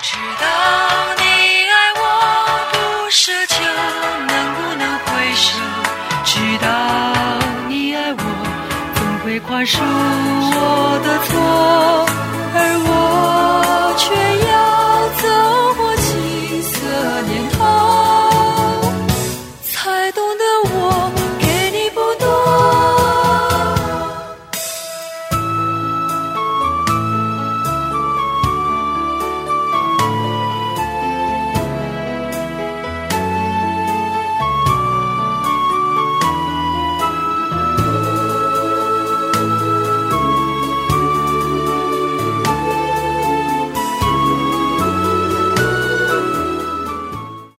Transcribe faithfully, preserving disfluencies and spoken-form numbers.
知道你爱我不奢求，能不能回首？知道你爱我总会宽恕我。